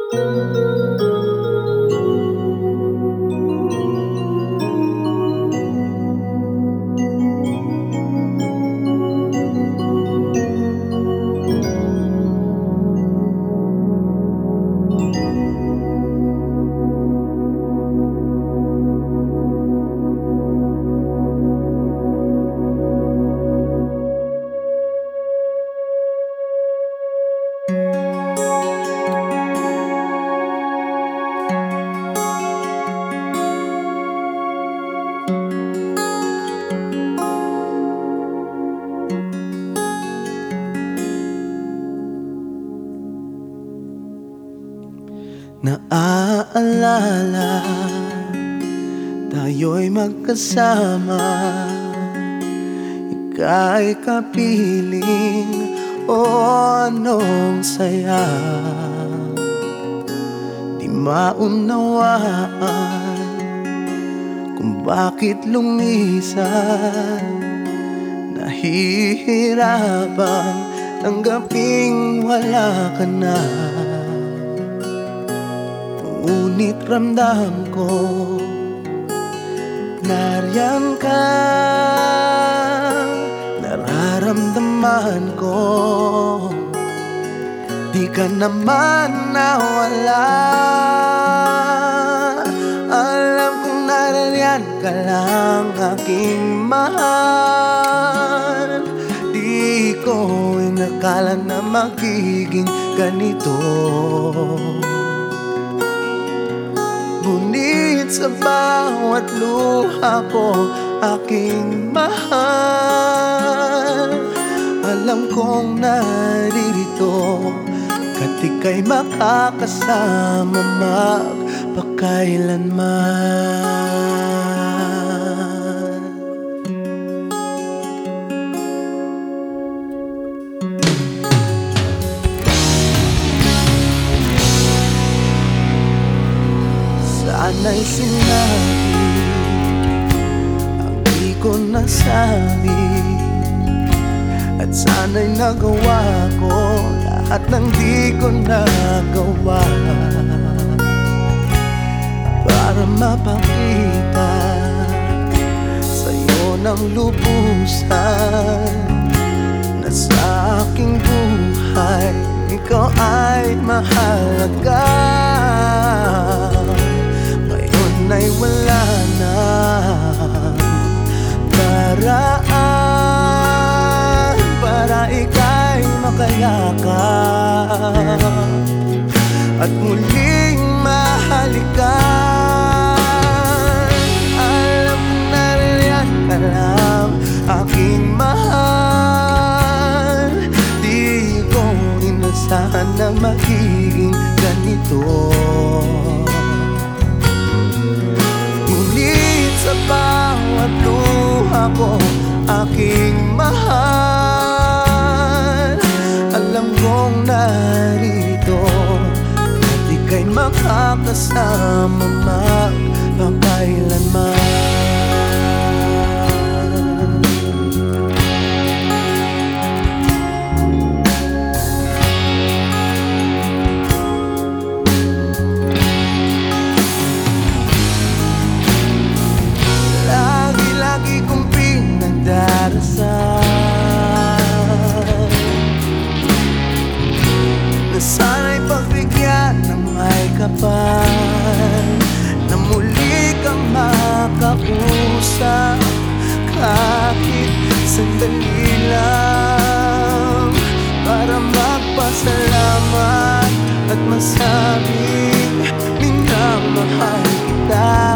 Naaalala, tayo'y magkasama. Ika'y kapiling, o anong saya. Di maunawaan kung bakit lumisan. Nahihirapang tanggaping wala ka na. Ngunit ramdam ko, nariyan ka. Nararamdaman ko, di ka naman nawala. Alam kong nariyan ka lang, aking mahal. Di ko inakala na magiging ganito. Ngunit sa bawat luha ko, aking mahal, alam kong naririto ka't ika'y makakasama magpakailanman. Sana'y sinabi ang di ko nasabi, at sana'y nagawa ko lahat ng di ko nagawa, para mapakita sa'yo ng lubusan na sa aking buhay ikaw ay mahalaga. Ay wala na paraan para ika'y makayakap at muling mahalikan. Alam kong nariyan ka lang, aking mahal. Di ko inasahan na magiging ganito. Sa bawat luha ko, aking mahal, alam kong narito at ika'y makakasama magpakailanman. Na sana'y pagbigyan ng may kapal, na muli kang makausap kahit sandali lang, para magpasalamat at masabing minamahal kita.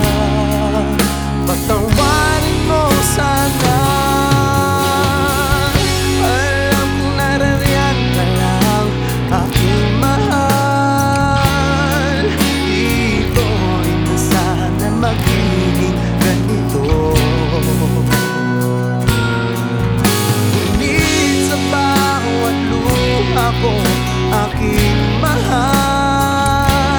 Patawarin mo sana. Alam kong narariyan ka lang, aking mahal. Di ko inasahan na magiging ganito. Ngunit sa bawat luha ko, aking mahal,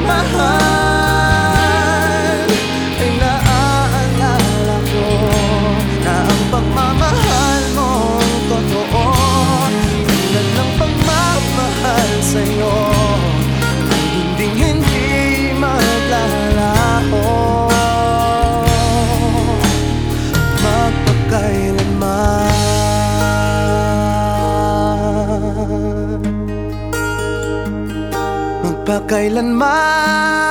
pagmamahal ay naaalala ko na ang pagmamahal mong totoo, tulad ng pagmamahal sa'yo ay hindi maglalaho magpakailanman. Magpakailanman.